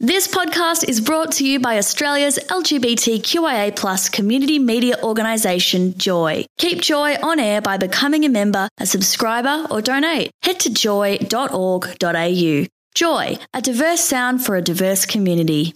This podcast is brought to you by Australia's LGBTQIA+ community media organisation, Joy. Keep Joy on air by becoming a member, a subscriber or donate. Head to joy.org.au. Joy, a diverse sound for a diverse community.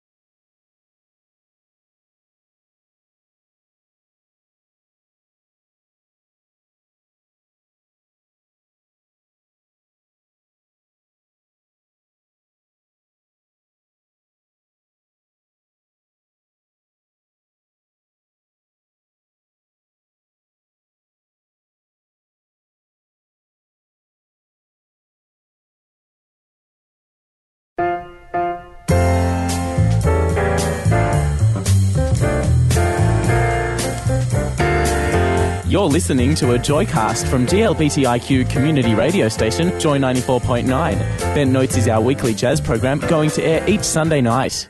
You're listening to a Joycast from GLBTIQ community radio station, Joy 94.9. Bent Notes is our weekly jazz program going to air each Sunday night.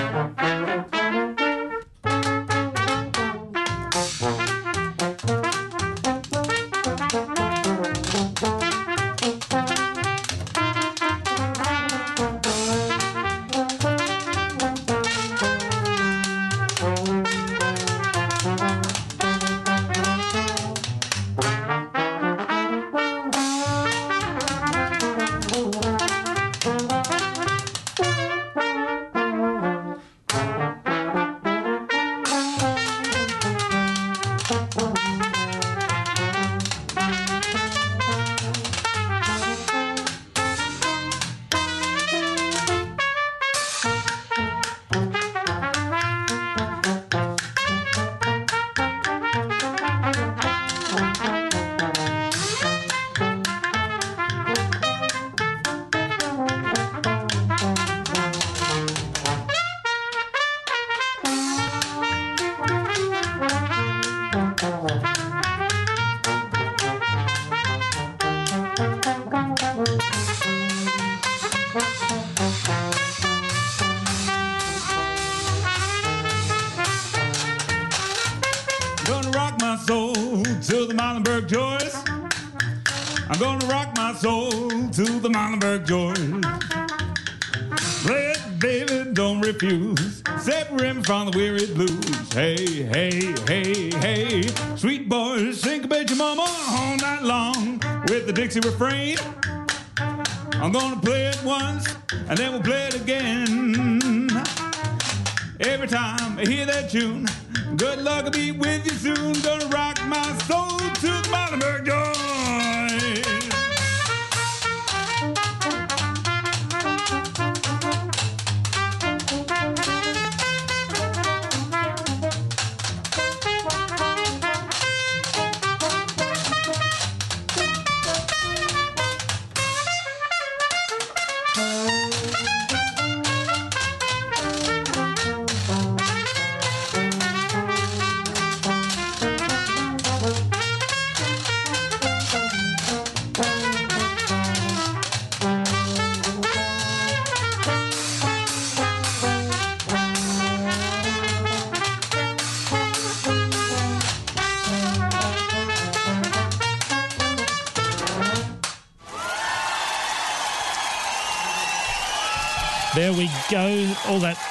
From the weary blues. Hey, hey, hey, hey. Sweet boys, syncopate your mama all night long with the Dixie refrain. I'm gonna play it once and then we'll play it again. Every time I hear that tune, good luck will be with you soon. Gonna rock my soul to the Montenberg Joy. There we go, all that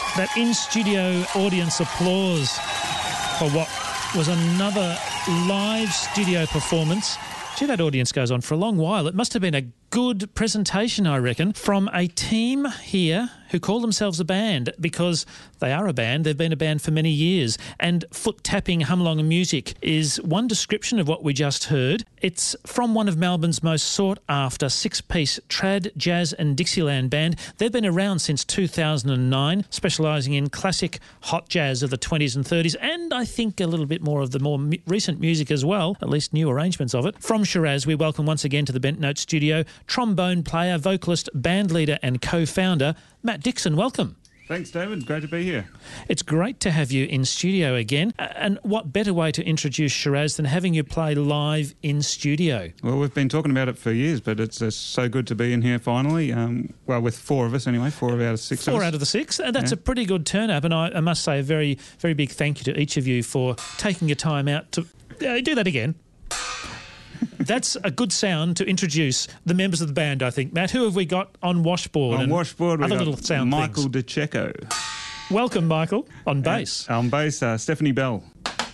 in-studio audience applause for what was another live studio performance. Gee, that audience goes on for a long while. It must have been a good presentation, I reckon, from a team here who call themselves a band because they are a band. They've been a band for many years. And foot-tapping hum-along music is one description of what we just heard. It's from one of Melbourne's most sought-after six-piece trad, jazz and Dixieland band. They've been around since 2009, specialising in classic hot jazz of the 20s and 30s, and I think a little bit more of the more recent music as well, at least new arrangements of it. From Shiraz, we welcome once again to the Bent Notes studio trombone player, vocalist, band leader and co-founder, Matt Dixon. Welcome. Thanks, David. Great to be here. It's great to have you in studio again. And what better way to introduce Shiraz than having you play live in studio? Well, we've been talking about it for years, but it's so good to be in here finally. Well, with four of us anyway, 4 out of 6 4 out of the 6. That's a pretty good turn-up. And I must say a very, very big thank you to each of you for taking your time out to... do that again. That's a good sound to introduce the members of the band, I think. Matt, who have we got on washboard? On washboard, we've other got little sound Michael things. DeCecco. Welcome, Michael, on bass. On bass, Stephanie Bell.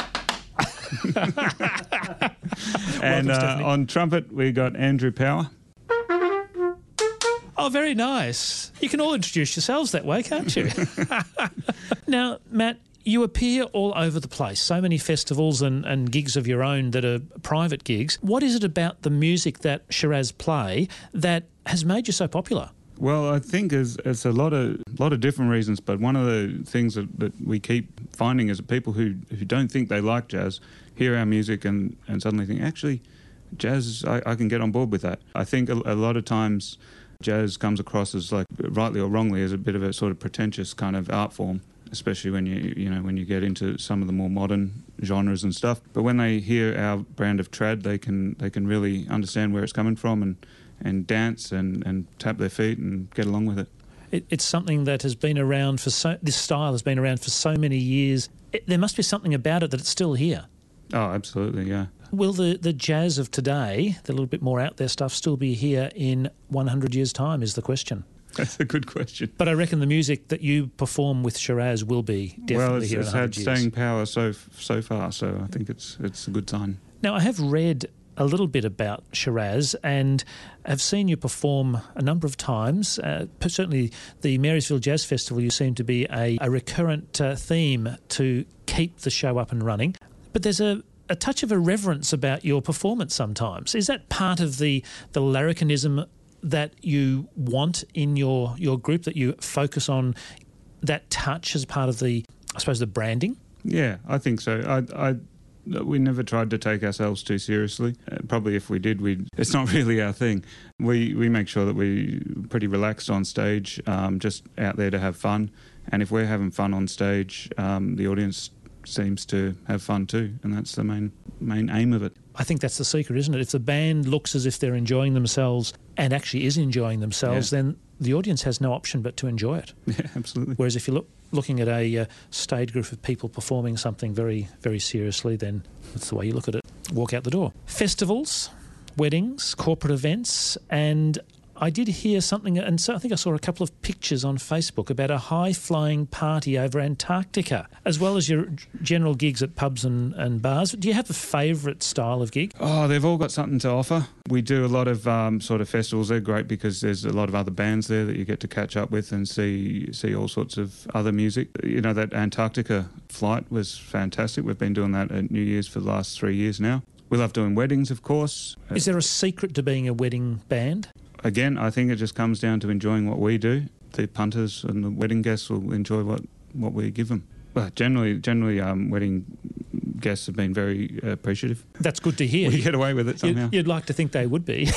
And Stephanie. on trumpet, we got Andrew Power. Oh, very nice. You can all introduce yourselves that way, can't you? Now, Matt, you appear all over the place, so many festivals and gigs of your own that are private gigs. What is it about the music that Shiraz play that has made you so popular? Well, I think it's a lot of different reasons, but one of the things that we keep finding is that people who don't think they like jazz hear our music and suddenly think, actually, jazz, I can get on board with that. I think a lot of times jazz comes across as, like, rightly or wrongly, as a bit of a sort of pretentious kind of art form, especially when you get into some of the more modern genres and stuff. But when they hear our brand of trad, they can really understand where it's coming from and dance and tap their feet and get along with it. It's something that has been around this style has been around for so many years. There must be something about it that it's still here. Oh, absolutely, yeah. Will the jazz of today, the little bit more out there stuff, still be here in 100 years' time, is the question. That's a good question. But I reckon the music that you perform with Shiraz will be definitely here in 100 years. Well, it's had staying power so far, so I think it's a good sign. Now, I have read a little bit about Shiraz and have seen you perform a number of times. Certainly the Marysville Jazz Festival, you seem to be a recurrent theme to keep the show up and running. But there's a touch of irreverence about your performance sometimes. Is that part of the larrikinism that you want in your group, that you focus on that touch as part of the branding? Yeah, I think so. We never tried to take ourselves too seriously. Probably if we did, it's not really our thing. We make sure that we're pretty relaxed on stage, just out there to have fun. And if we're having fun on stage, the audience seems to have fun too, and that's the main aim of it. I think that's the secret, isn't it? If the band looks as if they're enjoying themselves and actually is enjoying themselves, then the audience has no option but to enjoy it. Yeah, absolutely. Whereas if you're looking at a stage group of people performing something very, very seriously, then that's the way you look at it. Walk out the door. Festivals, weddings, corporate events, and I did hear something, and so I think I saw a couple of pictures on Facebook about a high-flying party over Antarctica, as well as your general gigs at pubs and bars. Do you have a favourite style of gig? Oh, they've all got something to offer. We do a lot of sort of festivals. They're great because there's a lot of other bands there that you get to catch up with and see all sorts of other music. You know, that Antarctica flight was fantastic. We've been doing that at New Year's for the last 3 years now. We love doing weddings, of course. Is there a secret to being a wedding band? Again, I think it just comes down to enjoying what we do. The punters and the wedding guests will enjoy what we give them. But generally, wedding guests have been very appreciative. That's good to hear. We get away with it somehow. You'd like to think they would be.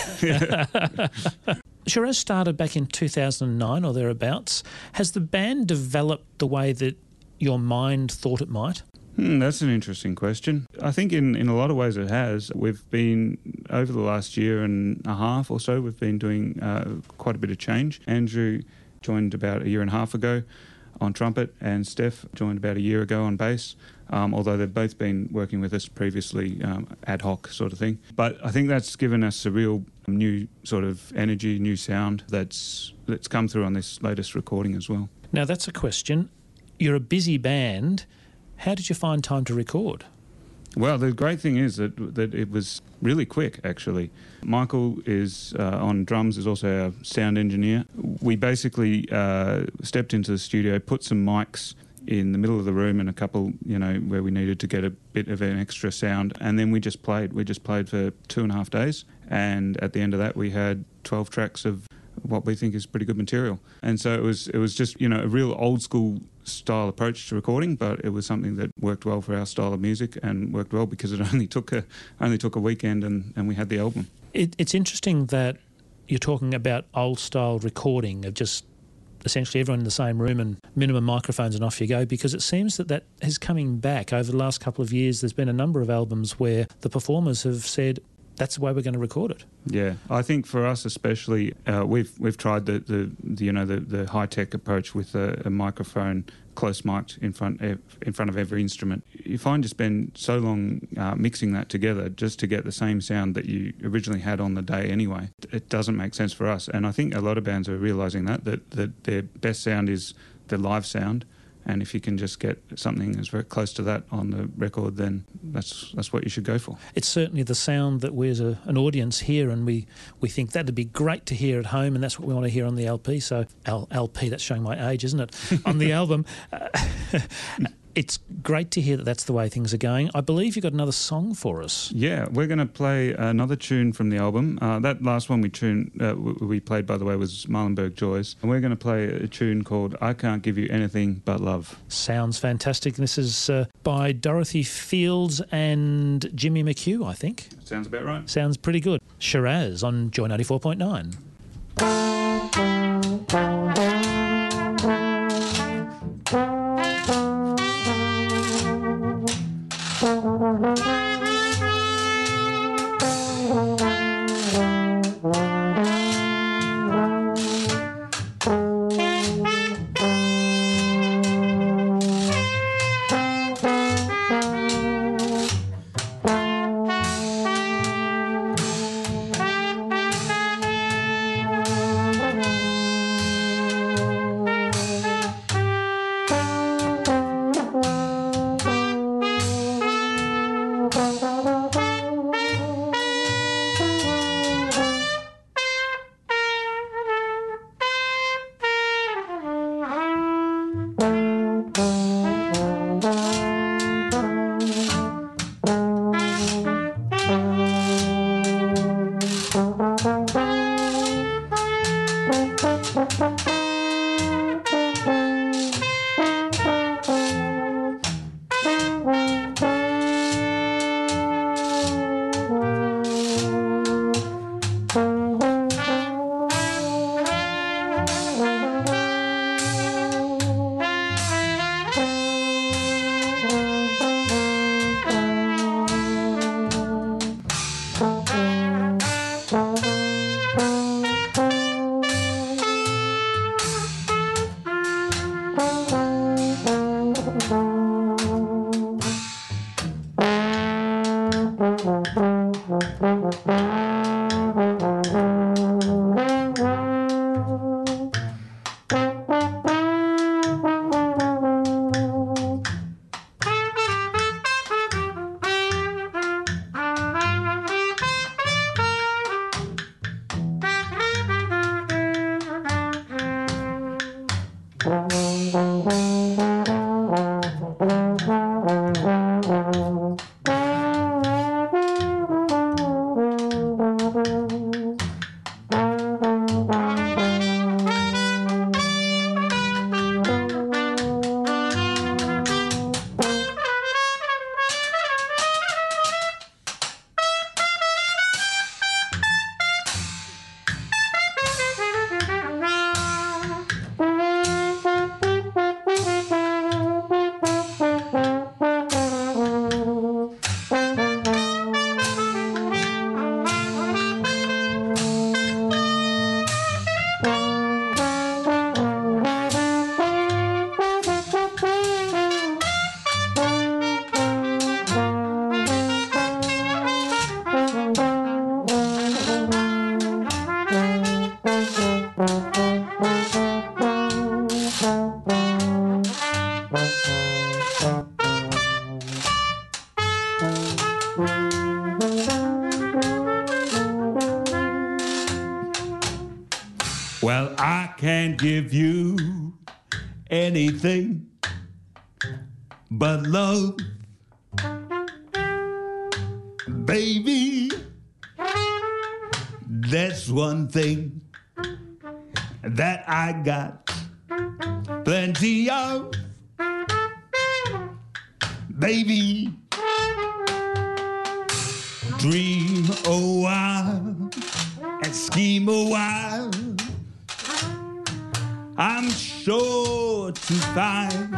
Shiraz started back in 2009 or thereabouts. Has the band developed the way that your mind thought it might? That's an interesting question. I think in a lot of ways it has. We've been, over the last year and a half or so, we've been doing quite a bit of change. Andrew joined about a year and a half ago on trumpet, and Steph joined about a year ago on bass, although they've both been working with us previously, ad hoc sort of thing. But I think that's given us a real new sort of energy, new sound that's come through on this latest recording as well. Now that's a question. You're a busy band. How did you find time to record? Well, the great thing is that it was really quick, actually. Michael is on drums, is also our sound engineer. We basically stepped into the studio, put some mics in the middle of the room and a couple, where we needed to get a bit of an extra sound, and then we just played. We just played for 2.5 days, and at the end of that we had 12 tracks of what we think is pretty good material. And so it was just, a real old school style approach to recording, but it was something that worked well for our style of music and worked well because it only took a weekend and we had the album. It's interesting that you're talking about old style recording of just essentially everyone in the same room and minimum microphones and off you go, because it seems that is coming back. Over the last couple of years, there's been a number of albums where the performers have said, that's the way we're going to record it. Yeah, I think for us especially, we've tried the high tech approach with a microphone close mic'd in front of every instrument. You find you spend so long mixing that together just to get the same sound that you originally had on the day anyway. It doesn't make sense for us, and I think a lot of bands are realising that their best sound is the live sound. And if you can just get something that's very close to that on the record, then that's what you should go for. It's certainly the sound that we as an audience hear, and we think that'd be great to hear at home, and that's what we want to hear on the LP. So LP, that's showing my age, isn't it? On the album. It's great to hear that that's the way things are going. I believe you've got another song for us. Yeah, we're going to play another tune from the album. That last one we played, by the way, was Marlenberg Joys. And we're going to play a tune called I Can't Give You Anything But Love. Sounds fantastic. This is by Dorothy Fields and Jimmy McHugh, I think. Sounds about right. Sounds pretty good. Shiraz on Joy 94.9. Well, I can't give you anything but love, baby. That's one thing that I got plenty of, baby. Dream a while and scheme a while, I'm sure to find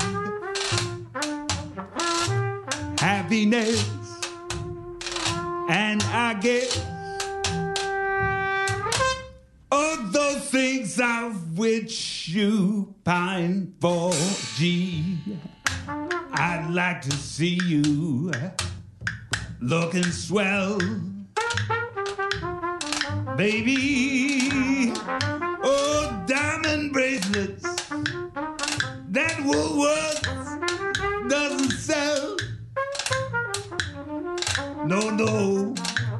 happiness, and I guess wings of which you pine for, G. I'd like to see you looking swell, baby. Oh, diamond bracelets that Woolworths doesn't sell. No,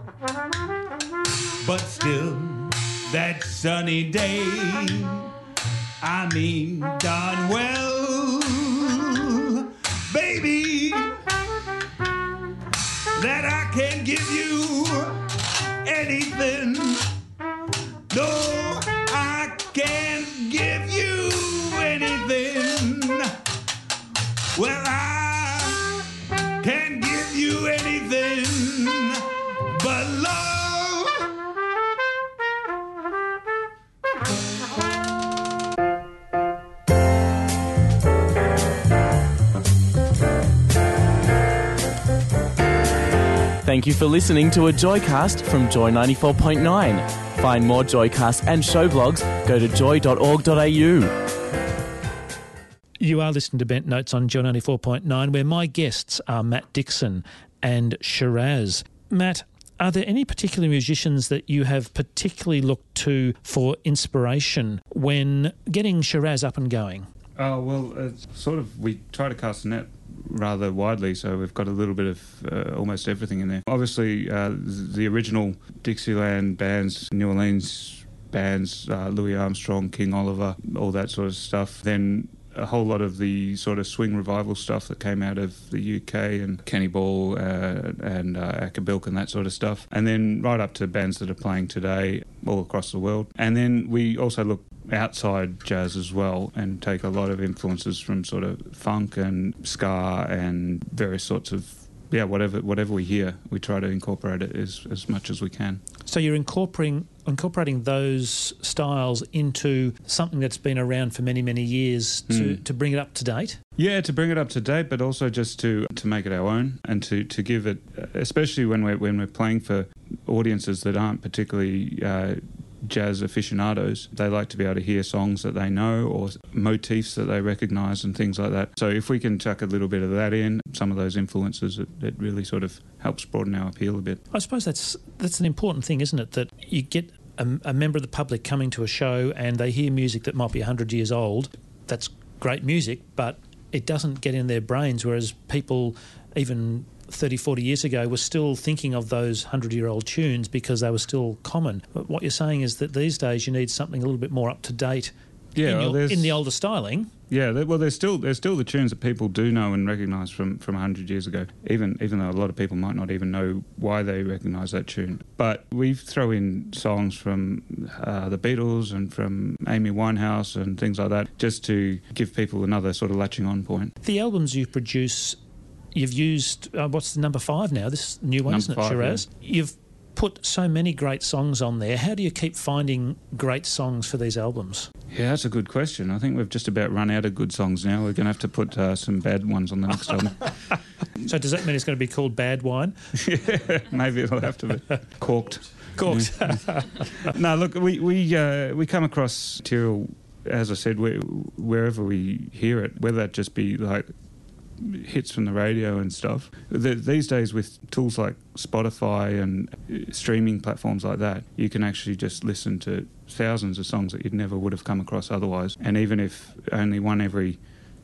but still, that sunny day, I mean darn well, baby, that I can give you anything. No, I can't give you anything. Well, I can't give you anything but love. Thank you for listening to a Joycast from Joy 94.9. Find more Joycasts and show blogs, go to joy.org.au. You are listening to Bent Notes on Joy 94.9, where my guests are Matt Dixon and Shiraz. Matt, are there any particular musicians that you have particularly looked to for inspiration when getting Shiraz up and going? Oh, well, we try to cast a net rather widely, so we've got a little bit of almost everything in there. Obviously, the original Dixieland bands, New Orleans bands, Louis Armstrong, King Oliver, all that sort of stuff. Then a whole lot of the sort of swing revival stuff that came out of the UK, and Kenny Ball and Acker-Bilk and that sort of stuff. And then right up to bands that are playing today all across the world. And then we also look outside jazz as well and take a lot of influences from sort of funk and ska and various sorts of, whatever we hear, we try to incorporate it as much as we can. So you're incorporating those styles into something that's been around for many, many years to bring it up to date? Yeah, to bring it up to date, but also just to make it our own and to give it, especially when we're playing for audiences that aren't particularly jazz aficionados. They like to be able to hear songs that they know or motifs that they recognise and things like that. So if we can chuck a little bit of that in, some of those influences, it really sort of helps broaden our appeal a bit. I suppose that's an important thing, isn't it? That you get a member of the public coming to a show and they hear music that might be 100 years old. That's great music, but it doesn't get in their brains, whereas people even 30, 40 years ago were still thinking of those 100-year-old tunes because they were still common. But what you're saying is that these days you need something a little bit more up to date in the older styling. Yeah, well, there's still the tunes that people do know and recognise from 100 years ago, even though a lot of people might not even know why they recognise that tune. But we throw in songs from the Beatles and from Amy Winehouse and things like that, just to give people another sort of latching on point. The albums you produce, you've used, what's the number 5 now? This new one, isn't it, Shiraz? Yeah. You've put so many great songs on there. How do you keep finding great songs for these albums? Yeah, that's a good question. I think we've just about run out of good songs now. We're going to have to put some bad ones on the next album. So does that mean it's going to be called Bad Wine? Yeah, maybe it'll have to be. Corked. Yeah. No, look, we come across material, as I said, wherever we hear it, whether that just be like hits from the radio and stuff. These days with tools like Spotify and streaming platforms like that, you can actually just listen to thousands of songs that you'd never would have come across otherwise. And even if only one every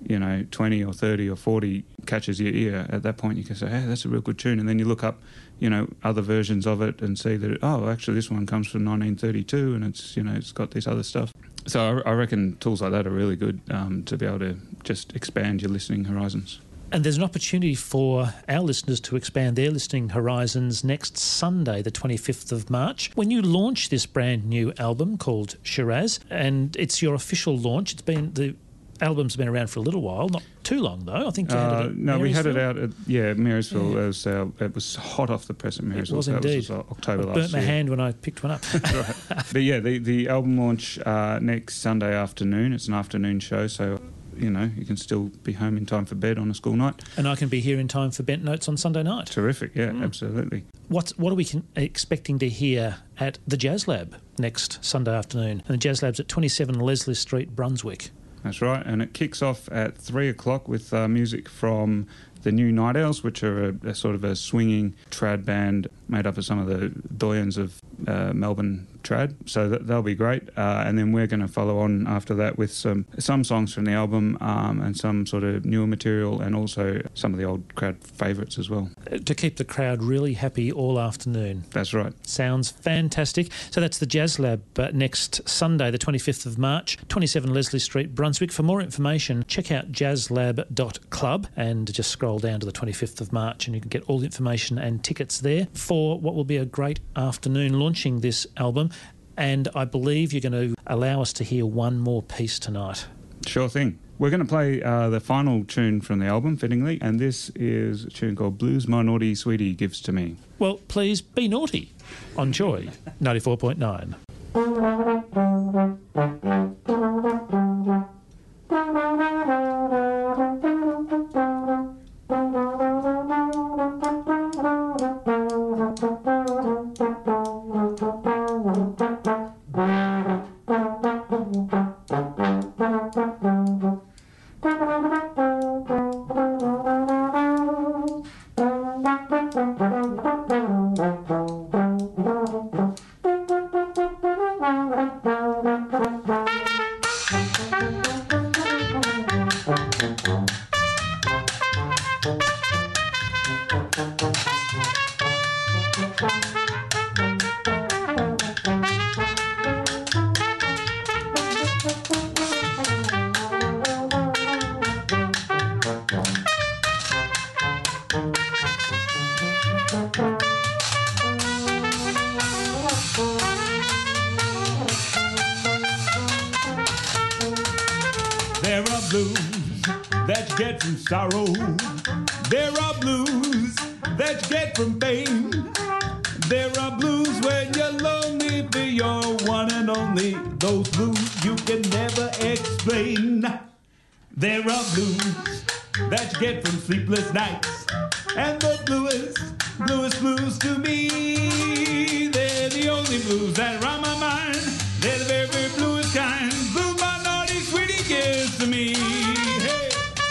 20 or 30 or 40 catches your ear, at that point you can say, hey, that's a real good tune. And then you look up other versions of it and see that actually this one comes from 1932 and it's got this other stuff. So I reckon tools like that are really good to be able to just expand your listening horizons. And there's an opportunity for our listeners to expand their listening horizons next Sunday, the 25th of March, when you launch this brand new album called Shiraz, and it's your official launch. The album's been around for a little while, not too long though. I think you had it at Marysville. We had it out at Marysville. Yeah. It was hot off the press at Marysville. It was indeed. That was October last year. I burnt my hand when I picked one up. Right. But yeah, the album launch next Sunday afternoon. It's an afternoon show, so you can still be home in time for bed on a school night. And I can be here in time for Bent Notes on Sunday night. Terrific, yeah, absolutely. What are we expecting to hear at the Jazz Lab next Sunday afternoon? And the Jazz Lab's at 27 Leslie Street, Brunswick. That's right, and it kicks off at 3 o'clock with music from the New Night Owls, which are a sort of a swinging trad band made up of some of the doyens of Melbourne trad, so they'll be great. And then we're going to follow on after that with some songs from the album and some sort of newer material, and also some of the old crowd favourites as well. To keep the crowd really happy all afternoon. That's right. Sounds fantastic. So that's the Jazz Lab next Sunday, the 25th of March, 27 Leslie Street, Brunswick. For more information, check out jazzlab.club and just scroll down to the 25th of March and you can get all the information and tickets there for what will be a great afternoon launching this album. And I believe you're going to allow us to hear one more piece tonight. Sure thing. We're going to play the final tune from the album, fittingly, and this is a tune called Blues My Naughty Sweetie Gives to Me. Well, please be naughty on Joy 94.9. There are blues that you get from sorrow. There are blues that you get from pain. There are blues when you're lonely for your one and only. Those blues you can never explain. There are blues that you get from sleepless nights. And the bluest blues to me. They're the only blues that run my mind. They're the very, very bluest kind. Blues my naughty sweetie gives to me. Hey.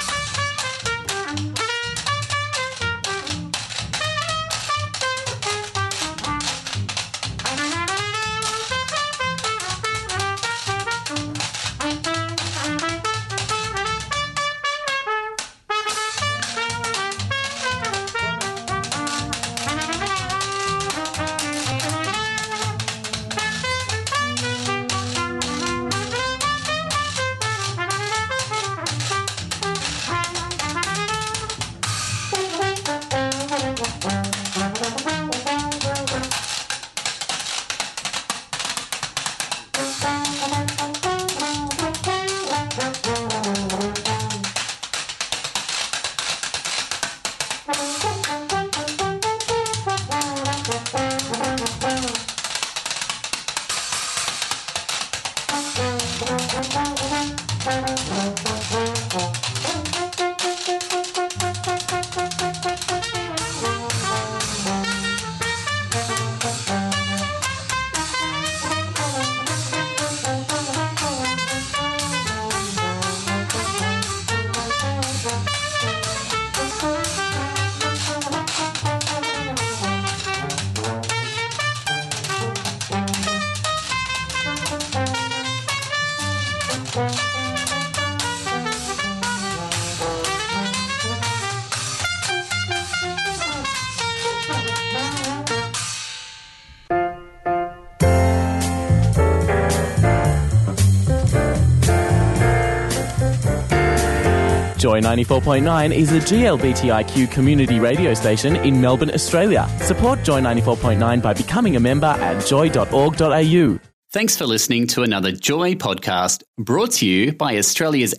Joy 94.9 is a GLBTIQ community radio station in Melbourne, Australia. Support Joy 94.9 by becoming a member at joy.org.au. Thanks for listening to another Joy podcast brought to you by Australia's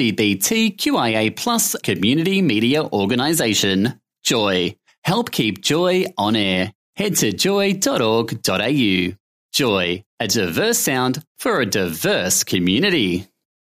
LGBTQIA+ community media organisation, Joy. Help keep Joy on air. Head to joy.org.au. Joy, a diverse sound for a diverse community.